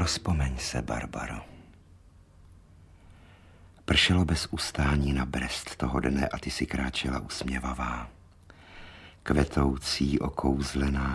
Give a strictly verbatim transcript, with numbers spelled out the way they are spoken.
Rozpomeň se, Barbaro. Pršelo bez ustání na Brest toho dne a ty si kráčela usměvavá, kvetoucí, okouzlená